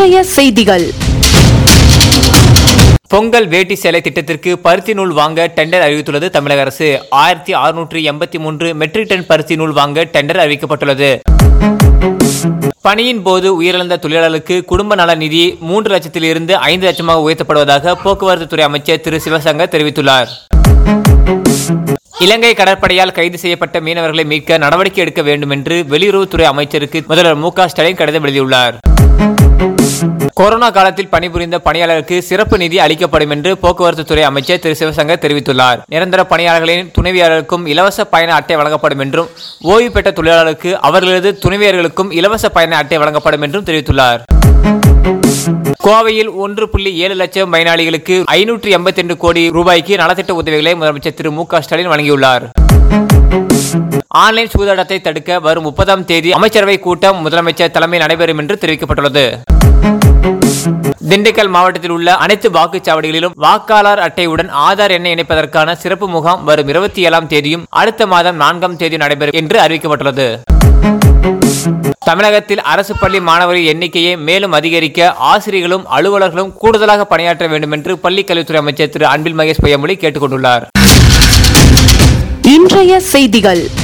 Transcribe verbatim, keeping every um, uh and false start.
இன்றைய செய்திகள். பொங்கல் வேட்டி சேலை திட்டத்திற்கு பருத்தி நூல் வாங்க டெண்டர் அறிவித்துள்ளது தமிழக அரசு. ஆயிரத்தி அறுநூற்றி எண்பத்தி மூன்று மெட்ரிக் டன் பருத்தி நூல் வாங்க டெண்டர் அறிவிக்கப்பட்டுள்ளது. பணியின் போது உயிரிழந்த தொழிலாளருக்கு குடும்ப நல நிதி மூன்று லட்சத்தில் இருந்து ஐந்து லட்சமாக உயர்த்தப்படுவதாக போக்குவரத்து துறை அமைச்சர் திரு சிவசங்கர் தெரிவித்துள்ளார். இலங்கை கடற்படையால் கைது செய்யப்பட்ட மீனவர்களை மீட்க நடவடிக்கை எடுக்க வேண்டும் என்று வெளியுறவுத்துறை அமைச்சருக்கு முதல்வர் மு க ஸ்டாலின் கடிதம் எழுதியுள்ளார். கொரோனா காலத்தில் பணிபுரிந்த பணியாளருக்கு சிறப்பு நிதி அளிக்கப்படும் என்று போக்குவரத்து துறை அமைச்சர் திரு சிவசங்கர் தெரிவித்துள்ளார். நிரந்தர பணியாளர்களின் துணைவியாளருக்கும் இலவச பயண அட்டை வழங்கப்படும் என்றும், ஓய்வு பெற்ற தொழிலாளருக்கு அவர்களது துணைவியர்களுக்கும் இலவச பயண அட்டை வழங்கப்படும் என்றும் தெரிவித்துள்ளார். கோவையில் ஒன்று புள்ளி ஏழு லட்சம் பயனாளிகளுக்கு ஐநூற்றி எண்பத்தி ரெண்டு கோடி ரூபாய்க்கு நலத்திட்ட உதவிகளை முதலமைச்சர் திரு மு க ஸ்டாலின் வழங்கியுள்ளார். ஆன்லைன் சூதாட்டத்தை தடுக்க வரும் முப்பதாம் தேதி அமைச்சரவை கூட்டம் முதலமைச்சர் தலைமையில் நடைபெறும் என்று தெரிவிக்கப்பட்டுள்ளது. திண்டுக்கல் மாவட்டத்தில் உள்ள அனைத்து வாக்குச்சாவடிகளிலும் வாக்காளர் அட்டையுடன் ஆதார் எண்ணை இணைப்பதற்கான சிறப்பு முகாம் வரும் இருபத்தி ஏழாம் தேதியும் அடுத்த மாதம் நான்காம் தேதி நடைபெறும் என்று அறிவிக்கப்பட்டுள்ளது. தமிழகத்தில் அரசு பள்ளி மாணவர்கள் எண்ணிக்கையை மேலும் அதிகரிக்க ஆசிரியர்களும் அலுவலர்களும் கூடுதலாக பணியாற்ற வேண்டும் என்று பள்ளிக் கல்வித்துறை அமைச்சர் திரு அன்பில் மகேஷ் பொய்யாமொழி கேட்டுக் கொண்டுள்ளார். இன்றைய செய்திகள்.